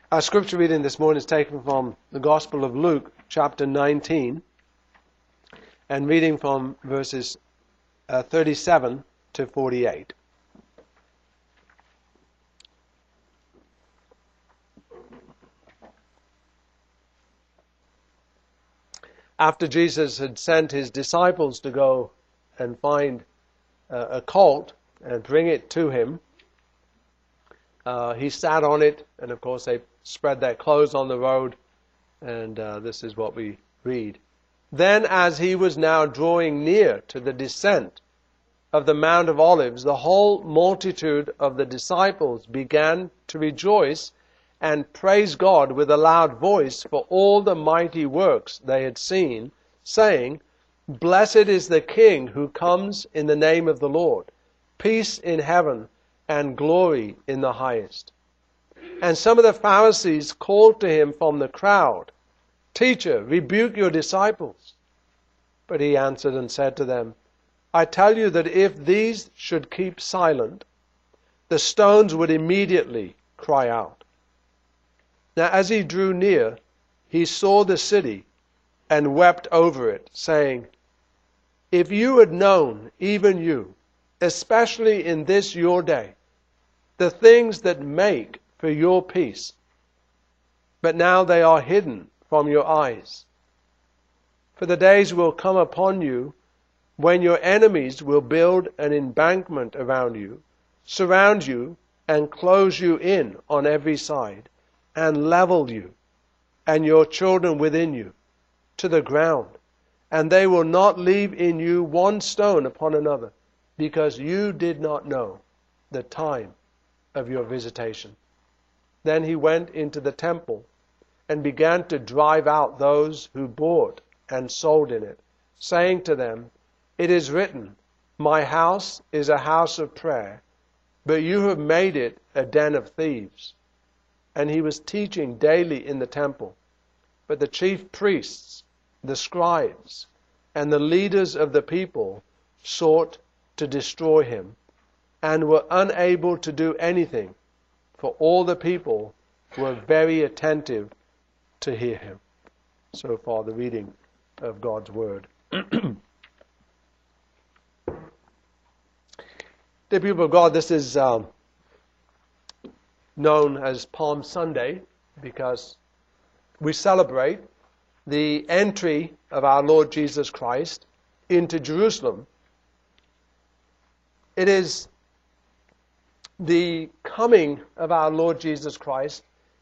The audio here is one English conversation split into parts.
Our scripture reading this morning is taken from the Gospel of Luke, chapter 19, and reading from verses 37 to 48. After Jesus had sent his disciples to go and find a colt and bring it to him, he sat on it, and of course they spread their clothes on the road, and this is what we read. Then as he was now drawing near to the descent of the Mount of Olives, the whole multitude of the disciples began to rejoice and praise God with a loud voice for all the mighty works they had seen, saying, "Blessed is the King who comes in the name of the Lord, peace in heaven and glory in the highest." And some of the Pharisees called to him from the crowd, "Teacher, rebuke your disciples." But he answered and said to them, "I tell you that if these should keep silent, the stones would immediately cry out." Now as he drew near, he saw the city and wept over it, saying, "If you had known, even you, especially in this your day, the things that make for your peace, but now they are hidden from your eyes. For the days will come upon you when your enemies will build an embankment around you, surround you, and close you in on every side, and level you, and your children within you, to the ground, and they will not leave in you one stone upon another, because you did not know the time of your visitation." Then he went into the temple and began to drive out those who bought and sold in it, saying to them, "It is written, my house is a house of prayer, but you have made it a den of thieves." And he was teaching daily in the temple. But the chief priests, the scribes, and the leaders of the people sought to destroy him, and were unable to do anything, for all the people were very attentive to hear him. So far the reading of God's Word. Dear people of God, this is known as Palm Sunday because we celebrate the entry of our Lord Jesus Christ into Jerusalem. It is the coming of our Lord Jesus Christ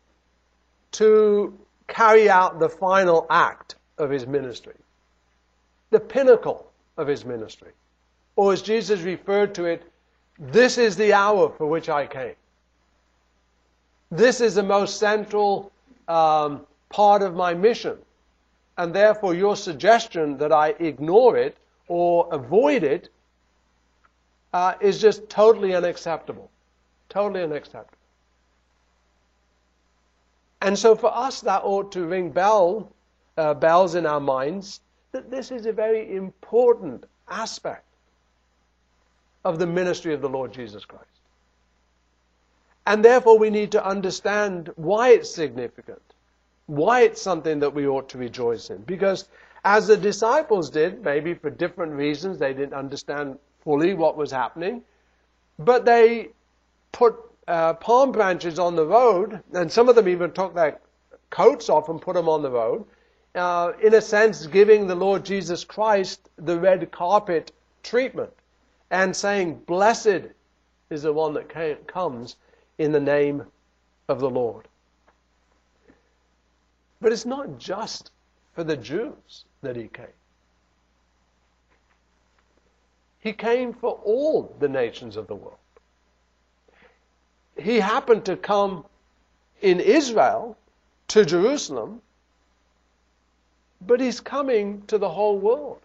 to carry out the final act of his ministry, the pinnacle of his ministry. Or as Jesus referred to it, "This is the hour for which I came." This is the most central part of my mission. And therefore your suggestion that I ignore it or avoid it is just totally unacceptable. Totally unacceptable. And so for us that ought to ring bells in our minds that this is a very important aspect of the ministry of the Lord Jesus Christ. And therefore we need to understand why it's significant, why it's something that we ought to rejoice in. Because as the disciples did, maybe for different reasons, they didn't understand fully what was happening, but they put palm branches on the road, and some of them even took their coats off and put them on the road, in a sense giving the Lord Jesus Christ the red carpet treatment, and saying, "Blessed is the one that comes in the name of the Lord." But it's not just for the Jews that he came. He came for all the nations of the world. He happened to come in Israel to Jerusalem, but he's coming to the whole world.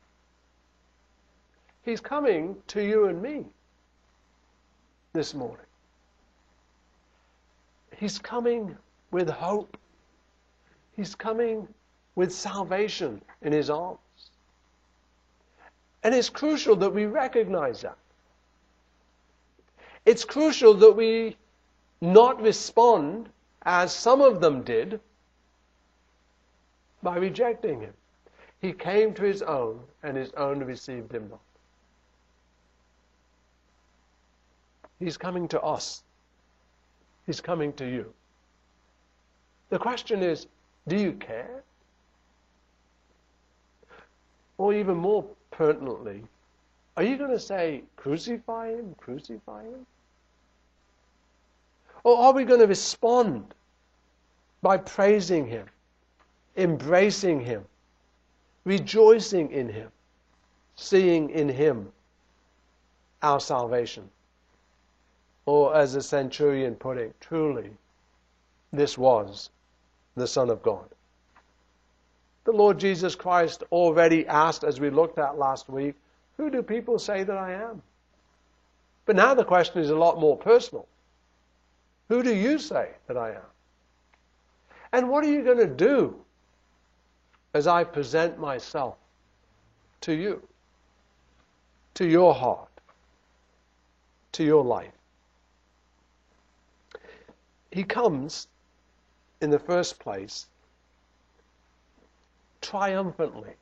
He's coming to you and me this morning. He's coming with hope. He's coming with salvation in his arms. And it's crucial that we recognize that. It's crucial that we not respond as some of them did, by rejecting him. He came to his own, and his own received him not. He's coming to us. He's coming to you. The question is, do you care? Or even more pertinently, are you going to say, crucify him, crucify him? Or are we going to respond by praising him, embracing him, rejoicing in him, seeing in him our salvation? Or as the centurion put it, truly, this was the Son of God. The Lord Jesus Christ already asked, as we looked at last week, who do people say that I am? But now the question is a lot more personal. Who do you say that I am? And what are you going to do as I present myself to you, to your heart, to your life? He comes, in the first place, triumphantly.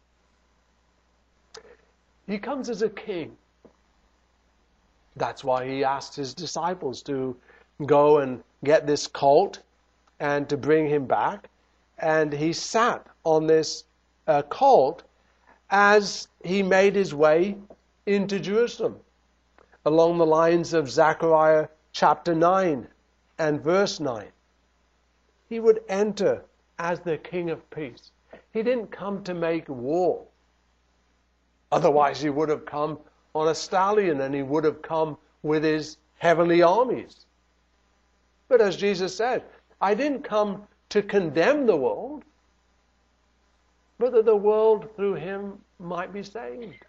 He comes as a king. That's why he asked his disciples to go and get this colt and to bring him back. And he sat on this colt as he made his way into Jerusalem, along the lines of Zechariah chapter 9 and verse 9. He would enter as the King of Peace. He didn't come to make war. Otherwise he would have come on a stallion and he would have come with his heavenly armies. But as Jesus said, I didn't come to condemn the world, but that the world through him might be saved.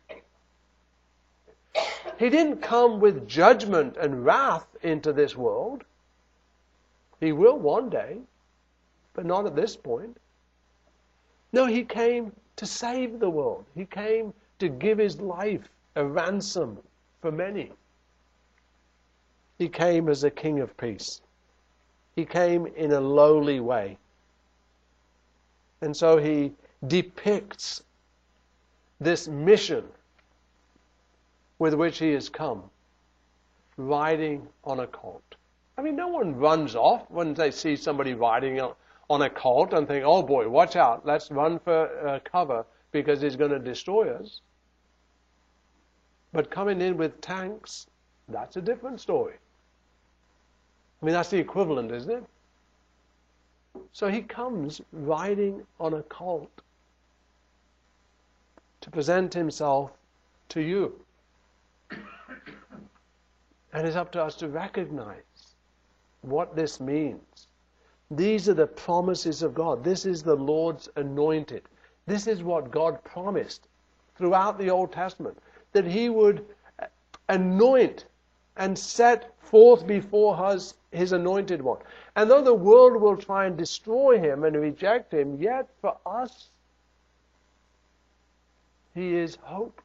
He didn't come with judgment and wrath into this world. He will one day, but not at this point. No, he came to save the world. He came to give his life a ransom for many. He came as a King of Peace. He came in a lowly way. And so he depicts this mission with which he has come, riding on a colt. I mean, no one runs off when they see somebody riding on a colt and think, oh boy, watch out, let's run for cover because he's going to destroy us. But coming in with tanks, that's a different story. I mean, that's the equivalent, isn't it? So he comes riding on a colt to present himself to you. And it's up to us to recognize what this means. These are the promises of God. This is the Lord's anointed. This is what God promised throughout the Old Testament, that he would anoint and set forth before us his anointed one. And though the world will try and destroy him and reject him, yet for us, he is hope.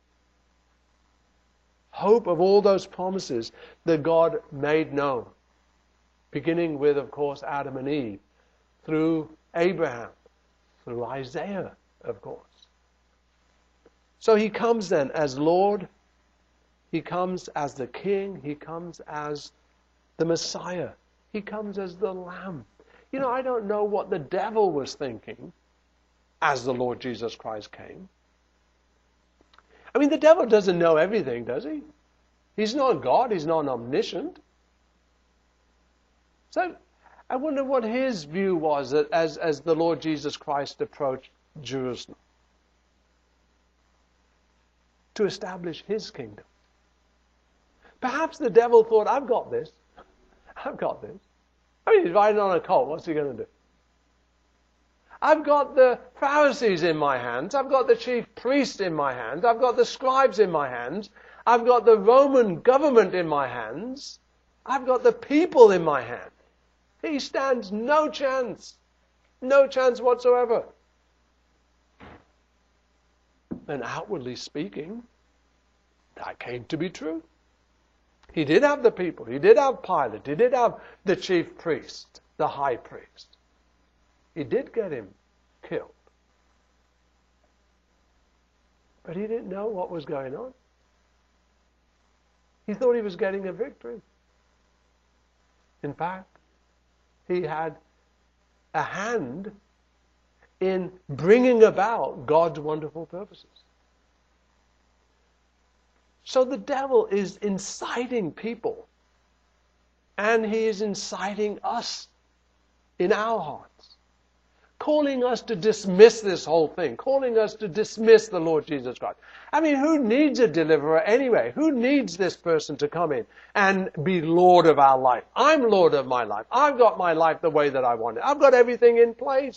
Hope of all those promises that God made known. Beginning with, of course, Adam and Eve, through Abraham, through Isaiah, of course. So he comes then as Lord, he comes as the King, he comes as the Messiah, he comes as the Lamb. You know, I don't know what the devil was thinking as the Lord Jesus Christ came. I mean, the devil doesn't know everything, does he? He's not God, he's not omniscient. So I wonder what his view was as the Lord Jesus Christ approached Jerusalem to establish his kingdom. Perhaps the devil thought, I've got this. I've got this. I mean, he's riding on a colt. What's he going to do? I've got the Pharisees in my hands. I've got the chief priests in my hands. I've got the scribes in my hands. I've got the Roman government in my hands. I've got the people in my hand. He stands no chance. No chance whatsoever. And outwardly speaking, that came to be true. He did have the people. He did have Pilate. He did have the chief priest. the high priest. He did get him killed. But he didn't know what was going on. He thought he was getting a victory. In fact, he had a hand in bringing about God's wonderful purposes. So the devil is inciting people, and he is inciting us in our hearts, calling us to dismiss this whole thing, calling us to dismiss the Lord Jesus Christ. I mean, who needs a deliverer anyway? Who needs this person to come in and be Lord of our life? I'm Lord of my life. I've got my life the way that I want it. I've got everything in place.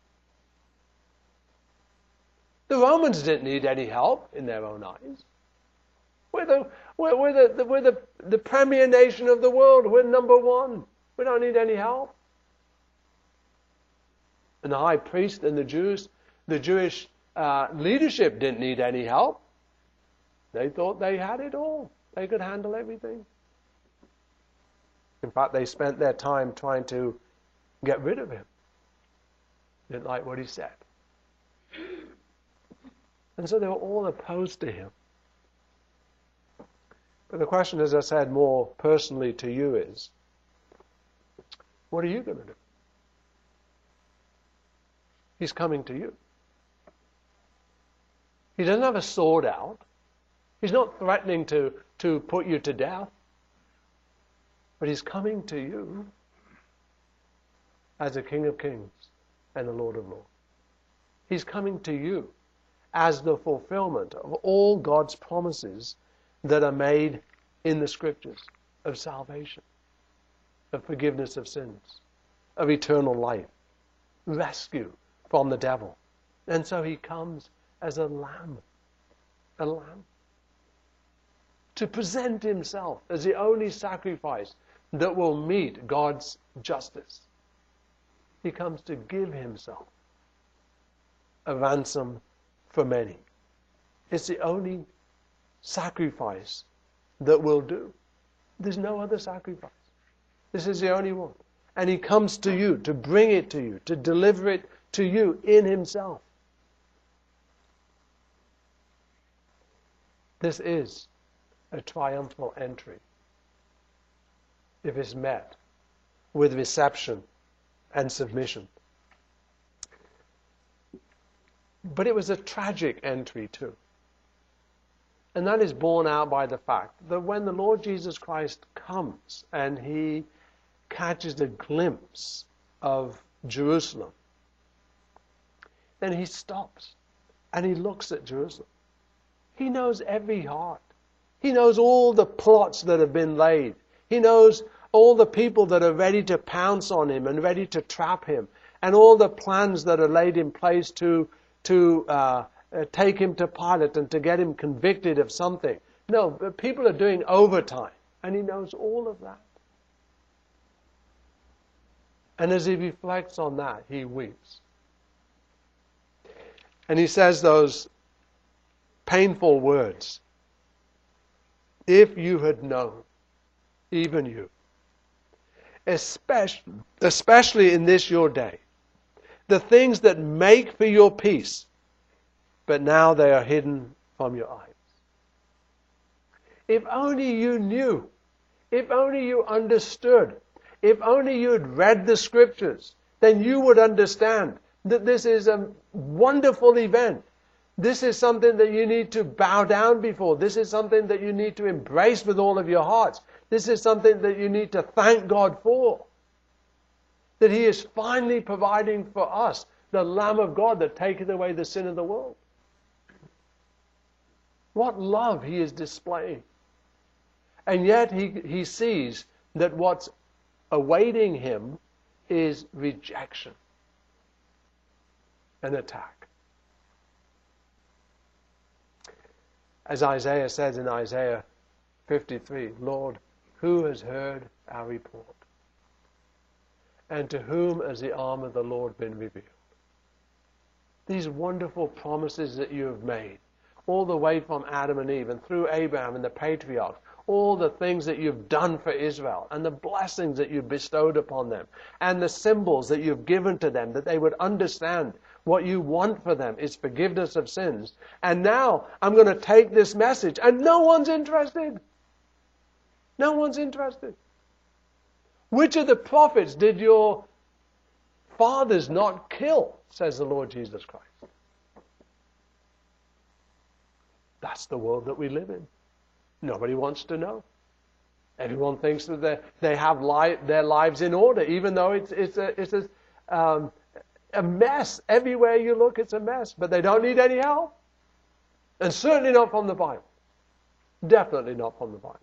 The Romans didn't need any help in their own eyes. We're the premier nation of the world. We're number one. We don't need any help. And the high priest and the Jewish leadership didn't need any help. They thought they had it all. They could handle everything. In fact, they spent their time trying to get rid of him. Didn't like what he said. And so they were all opposed to him. But the question, as I said, more personally to you is, what are you going to do? He's coming to you. He doesn't have a sword out. He's not threatening to put you to death. But he's coming to you as the King of Kings and the Lord of Lords. He's coming to you as the fulfillment of all God's promises that are made in the Scriptures of salvation, of forgiveness of sins, of eternal life, rescue from the devil. And so he comes as a lamb, to present himself as the only sacrifice that will meet God's justice. He comes to give himself a ransom for many. It's the only sacrifice that will do. There's no other sacrifice. This is the only one. And he comes to you to bring it to you, to deliver it to you in himself. This is a triumphal entry if it's met with reception and submission. But it was a tragic entry too. And that is borne out by the fact that when the Lord Jesus Christ comes and he catches a glimpse of Jerusalem, then he stops and he looks at Jerusalem. He knows every heart. He knows all the plots that have been laid. He knows all the people that are ready to pounce on him and ready to trap him, and all the plans that are laid in place to take him to Pilate and to get him convicted of something. No, but people are doing overtime, and he knows all of that. And as he reflects on that, he weeps. And he says those painful words, "If you had known, even you, especially in this your day, the things that make for your peace, but now they are hidden from your eyes." If only you knew, if only you understood, if only you had read the Scriptures, then you would understand that this is a wonderful event. This is something that you need to bow down before. This is something that you need to embrace with all of your hearts. This is something that you need to thank God for. That He is finally providing for us the Lamb of God that taketh away the sin of the world. What love He is displaying. And yet he sees that what's awaiting Him is rejection, an attack. As Isaiah says in Isaiah 53, "Lord, who has heard our report? And to whom has the arm of the Lord been revealed?" These wonderful promises that you have made, all the way from Adam and Eve and through Abraham and the patriarchs, all the things that you've done for Israel and the blessings that you've bestowed upon them and the symbols that you've given to them, that they would understand what you want for them is forgiveness of sins. And now I'm going to take this message and no one's interested. No one's interested. Which of the prophets did your fathers not kill, says the Lord Jesus Christ. That's the world that we live in. Nobody wants to know. Everyone thinks that they have their lives in order, even though it's a mess. Everywhere you look, it's a mess. But they don't need any help. And certainly not from the Bible. Definitely not from the Bible.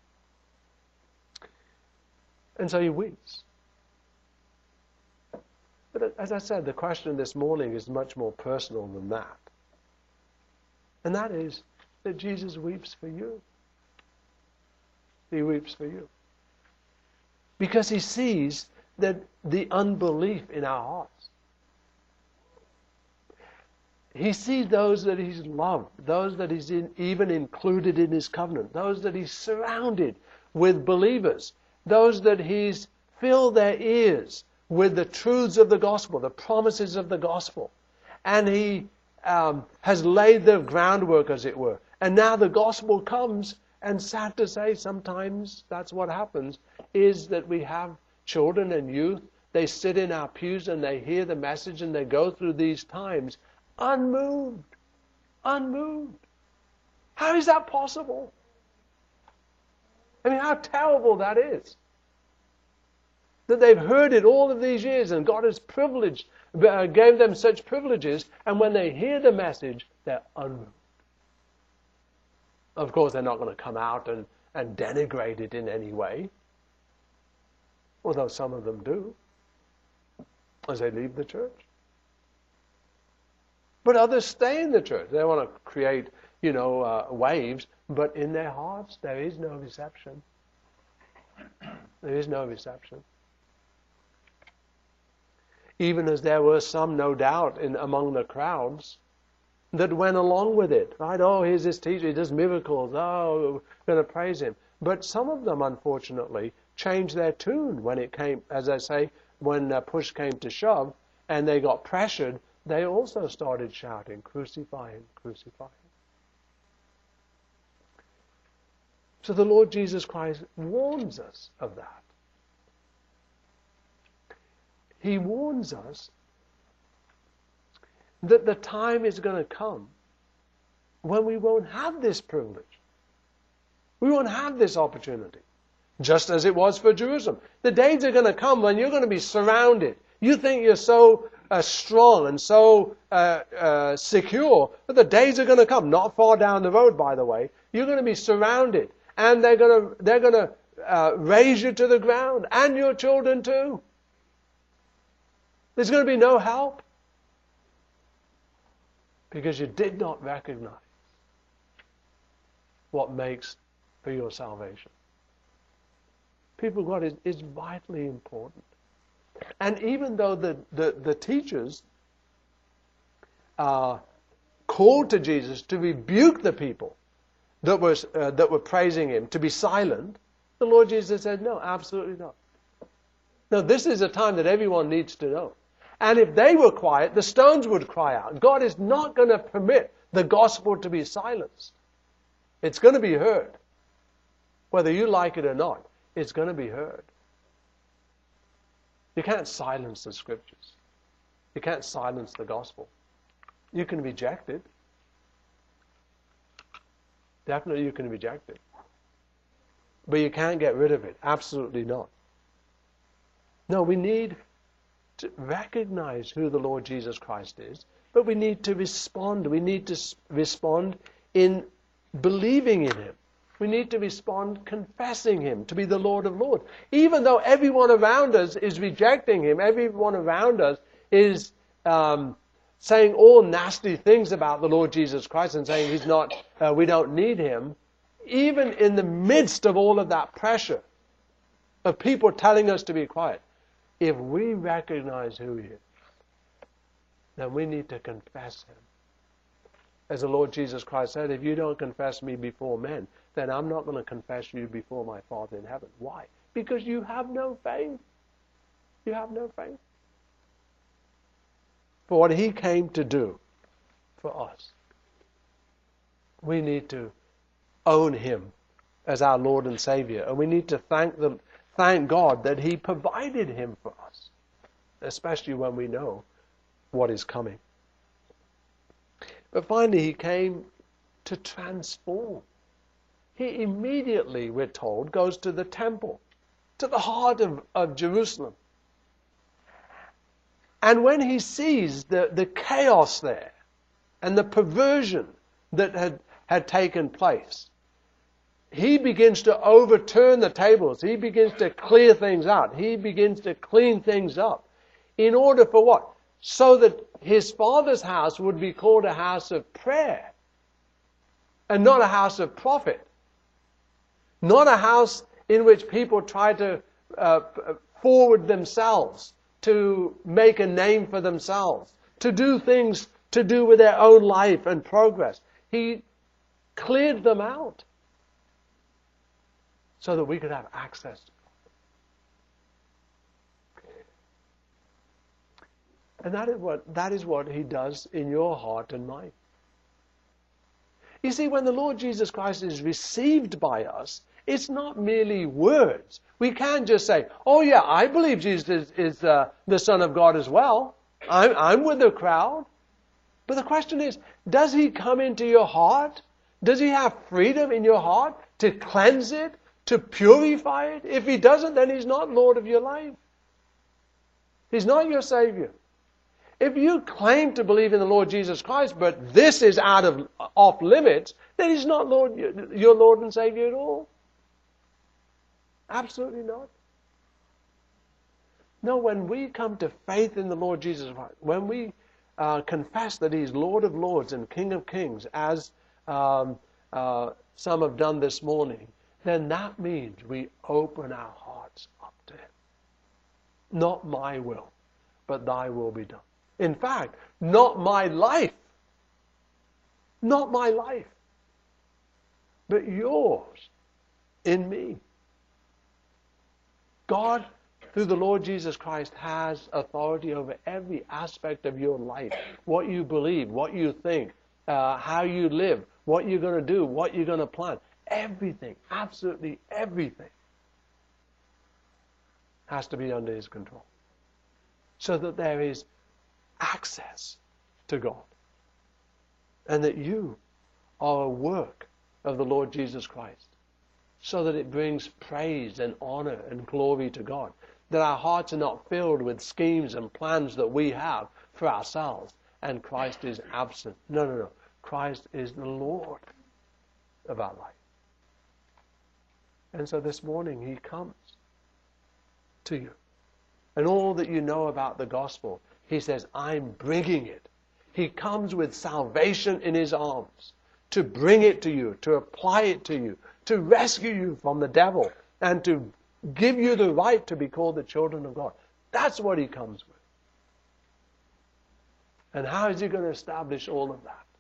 And so he weeps. But as I said, the question this morning is much more personal than that. And that is that Jesus weeps for you. He weeps for you. Because he sees that the unbelief in our hearts. He sees those that he's loved, those that he's even included in his covenant, those that he's surrounded with believers, those that he's filled their ears with the truths of the gospel, the promises of the gospel. And he has laid the groundwork, as it were. And now the gospel comes, and sad to say, sometimes that's what happens, is that we have children and youth, they sit in our pews and they hear the message and they go through these times unmoved. Unmoved. How is that possible? I mean, how terrible that is. That they've heard it all of these years and God has gave them such privileges, and when they hear the message, they're unmoved. Of course, they're not going to come out and denigrate it in any way, although some of them do, as they leave the church. But others stay in the church. They want to create, waves, but in their hearts, there is no reception. There is no reception. Even as there were some, no doubt, among the crowds that went along with it. Right? Oh, here's this teacher, he does miracles. Oh, we're going to praise him. But some of them, unfortunately, changed their tune when it came, as I say, when push came to shove and they got pressured, they also started shouting, "Crucify him, crucify him." So the Lord Jesus Christ warns us of that. He warns us that the time is going to come when we won't have this privilege. We won't have this opportunity. Just as it was for Jerusalem. The days are going to come when you're going to be surrounded. You think you're so strong and so secure, but the days are going to come, not far down the road, by the way. You're going to be surrounded, and they're going to raise you to the ground, and your children too. There's going to be no help because you did not recognize what makes for your salvation. People, God is vitally important. And even though the teachers called to Jesus to rebuke the people that were praising him, to be silent, the Lord Jesus said, no, absolutely not. No, this is a time that everyone needs to know. And if they were quiet, the stones would cry out. God is not going to permit the gospel to be silenced. It's going to be heard. Whether you like it or not, it's going to be heard. You can't silence the scriptures. You can't silence the gospel. You can reject it. Definitely you can reject it. But you can't get rid of it. Absolutely not. No, we need to recognize who the Lord Jesus Christ is, but we need to respond. We need to respond in believing in him. We need to respond confessing him to be the Lord of Lords. Even though everyone around us is rejecting him, everyone around us is saying all nasty things about the Lord Jesus Christ and saying he's not, we don't need him. Even in the midst of all of that pressure of people telling us to be quiet, if we recognize who he is, then we need to confess him. As the Lord Jesus Christ said, if you don't confess me before men, then I'm not going to confess you before my Father in heaven. Why? Because you have no faith. You have no faith. For what he came to do for us, we need to own him as our Lord and Savior. And we need to thank God that he provided him for us, especially when we know what is coming. But finally, he came to transform. He immediately, we're told, goes to the temple, to the heart of Jerusalem. And when he sees the chaos there and the perversion that had taken place, he begins to overturn the tables. He begins to clear things out. He begins to clean things up. In order for what? So that his Father's house would be called a house of prayer and not a house of profit. Not a house in which people try to forward themselves, to make a name for themselves, to do things to do with their own life and progress. He cleared them out so that we could have access to God. And that is what he does in your heart and mine. You see, when the Lord Jesus Christ is received by us, it's not merely words. We can't just say, oh yeah, I believe Jesus is the Son of God as well. I'm with the crowd. But the question is, does he come into your heart? Does he have freedom in your heart to cleanse it, to purify it? If he doesn't, then he's not Lord of your life. He's not your Savior. If you claim to believe in the Lord Jesus Christ, but this is off limits, then he's not your Lord and Savior at all. Absolutely not. No, when we come to faith in the Lord Jesus Christ, when we confess that he's Lord of Lords and King of Kings, as some have done this morning, then that means we open our hearts up to him. Not my will, but thy will be done. In fact, not my life, but yours in me. God, through the Lord Jesus Christ, has authority over every aspect of your life. What you believe, what you think, how you live, what you're going to do, what you're going to plan. Everything, absolutely everything, has to be under his control. So that there is access to God. And that you are a work of the Lord Jesus Christ. So that it brings praise and honor and glory to God. That our hearts are not filled with schemes and plans that we have for ourselves. And Christ is absent. No. Christ is the Lord of our life. And so this morning he comes to you. And all that you know about the gospel, he says, I'm bringing it. He comes with salvation in his arms to bring it to you, to apply it to you, to rescue you from the devil, and to give you the right to be called the children of God. That's what he comes with. And how is he going to establish all of that?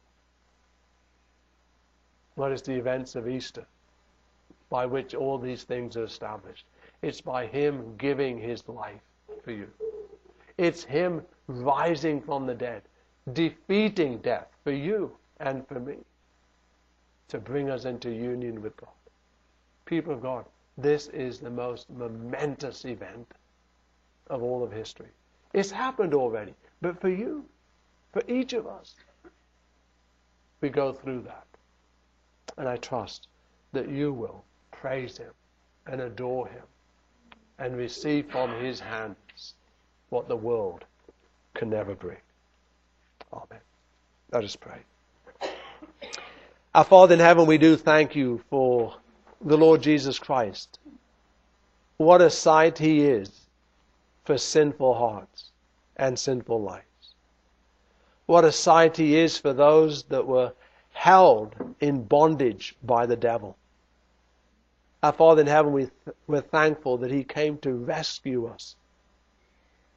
What is the events of Easter by which all these things are established? It's by him giving his life for you. It's him rising from the dead, defeating death for you and for me, to bring us into union with God. People of God, this is the most momentous event of all of history. It's happened already, but for you, for each of us, we go through that. And I trust that you will praise him and adore him and receive from his hands what the world can never bring. Amen. Let us pray. Our Father in heaven, we do thank you for the Lord Jesus Christ. What a sight he is for sinful hearts and sinful lives. What a sight he is for those that were held in bondage by the devil. Our Father in heaven, we're thankful that he came to rescue us.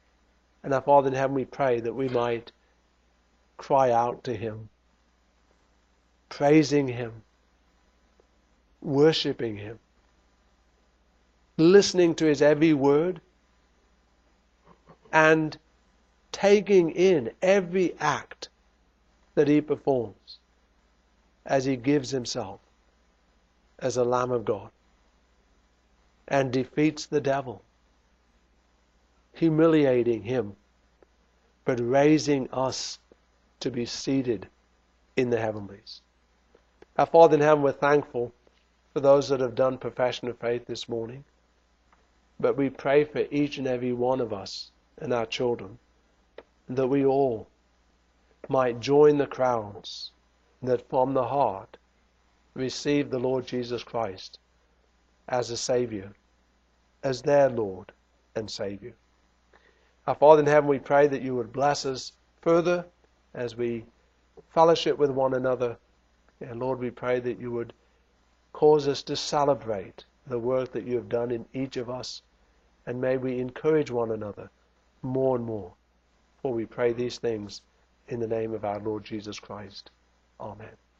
And our Father in heaven, we pray that we might cry out to him praising Him, worshipping Him, listening to His every word, and taking in every act that He performs as He gives Himself as a Lamb of God and defeats the devil, humiliating him, but raising us to be seated in the heavenlies. Our Father in heaven, we're thankful for those that have done profession of faith this morning, but we pray for each and every one of us and our children, that we all might join the crowds that from the heart receive the Lord Jesus Christ as a Savior, as their Lord and Savior. Our Father in heaven, we pray that you would bless us further as we fellowship with one another. And Lord, we pray that you would cause us to celebrate the work that you have done in each of us. And may we encourage one another more and more. For we pray these things in the name of our Lord Jesus Christ. Amen.